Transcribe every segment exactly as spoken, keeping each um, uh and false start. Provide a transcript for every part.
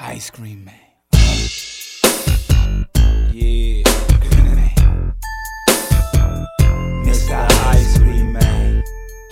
Ice Cream Man. Yeah. Mister Ice Cream Man.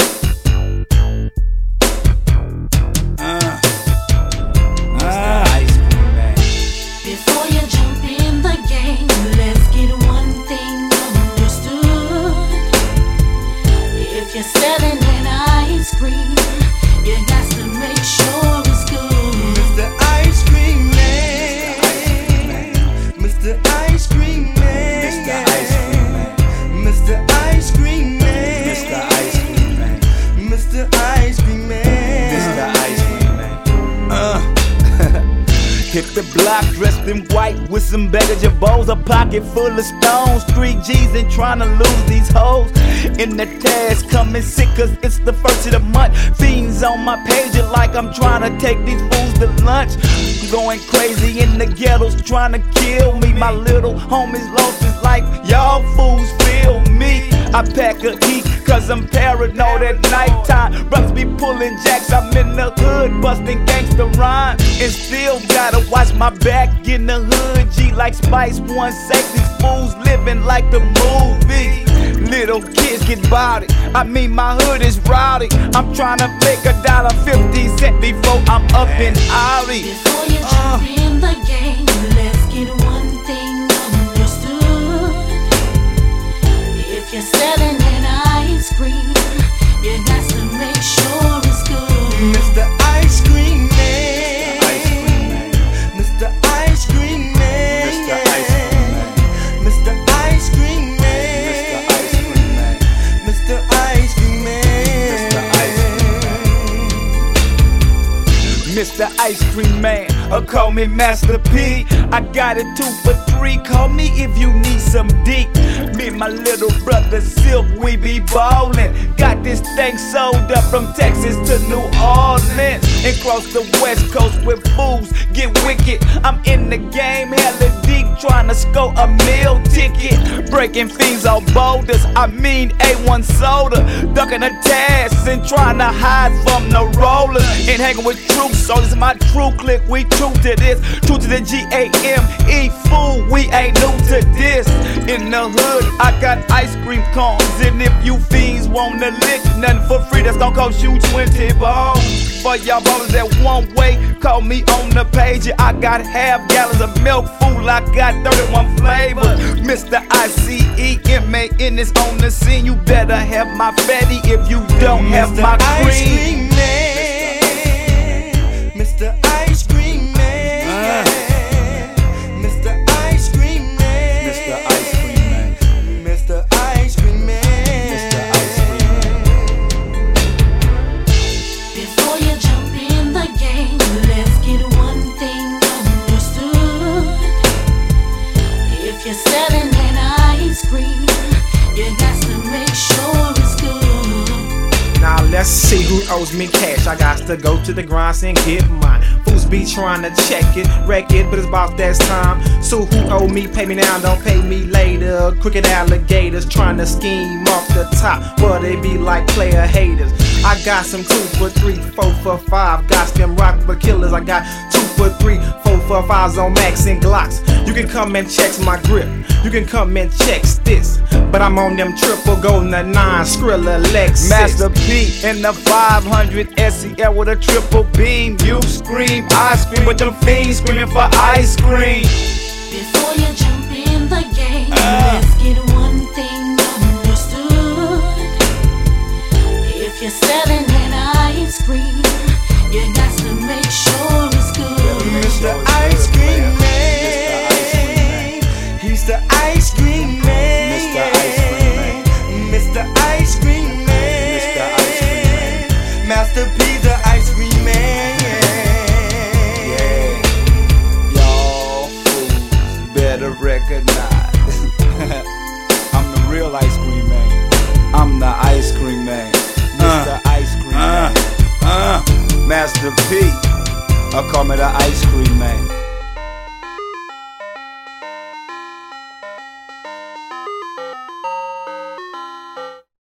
Uh. Mister Ice Cream Man. Before you jump in the game, let's get one thing understood. If you're selling an ice cream, you got to make sure it's good. Mister Ice Cream Man. Mister Ice Cream Man. Mister Ice Cream Man. Mister Ice Cream Man. Mister Ice Cream Man. Mister Ice Cream Man. Mister Ice Cream Man. Uh. Hit the block dressed in white with some baggage of bows, a pocket full of stones, three G's and trying to lose these hoes. In the task coming sick cause it's the first of the month. Fiends on my page like I'm trying to take these fools to lunch. Going crazy in the ghettos trying to kill me. My little homies lost is like y'all fools feel me. I pack a heat cause I'm paranoid at nighttime. Brothers be pulling jacks, I'm in the hood busting gangsta rhyme. And still gotta watch my back in the hood. G like Spice One Six, these fools living like the movie. Little kids get body, I mean my hood is rowdy. I'm trying to make a dollar fifty cent before I'm up in Audi. Before you jump uh. in the game, let's get one thing understood. If you're selling an ice cream, you got to make sure it's good. Mister Ice Cream Man. Mister Ice Cream Man. Mister Ice Cream Man. Mister Ice Cream Man. Mister Ice Cream Man. Mister Ice Cream Man. Mister Ice Cream Man, or call me Master P. I got it two for three, call me if you need some deep. Me and my little brother Silk, we be ballin'. Got this thing sold up from Texas to New Orleans. And cross the west coast with fools get wicked. I'm in the game hella deep, trying to score a meal ticket. Breaking things on boulders, I mean A one soda. Ducking the tasks and trying to hide from the rollers. And hanging with true soldiers, my true clique, we true to this. True to the G A M E, fool, we ain't new to this. In the hood, I got ice cream cones. And if you fiends wanna lick nothing for free, that's gonna cost you twenty bones. For y'all ballers that one way, call me on the page. I got half gallons of milk, fool, I got thirty-one flavors. Mister I C E M A N is on the scene. You better have my fatty if you don't have Mister my Ice cream. Cream Man. Mister Ice Cream Man. Uh. Mister Ice Cream Man. Mister Ice Cream Man. Mister Ice Cream Man. Mister Ice Cream Man. Before you jump in the game, let's get one thing understood. If you're selling an ice cream, you got to make sure it's good. Now let's see who owes me cash. I got to go to the grind and get mine. Fools be trying to check it, wreck it, but it's about that time. So who owe me, pay me now, don't pay me later. Crooked alligators trying to scheme off the top, but they be like player haters. I got some two for three, four for five. Got them rock for killers. I got two for three, four for fives on Max and Glocks. You can come and check my grip. You can come and check this. But I'm on them triple golden nine Skrilla Lexus. Master P in the five hundred S E L with a triple beam. You scream, I scream, but them fiends screaming for ice cream. Before you jump in the game, Uh. let's get one thing understood. If you're selling an ice cream, you got to make sure it's good. Mister Ice Cream Man. He's the Ice Cream Man. Mister Ice Cream Man. Mister Ice Cream Man. Mister Ice Cream Man. Master P, the Ice Cream Man. Yeah. Y'all fools better recognize I'm the real ice cream man. I'm the ice cream man. Mister Ice Cream Man. Uh, uh, Master P. I call me the ice cream man.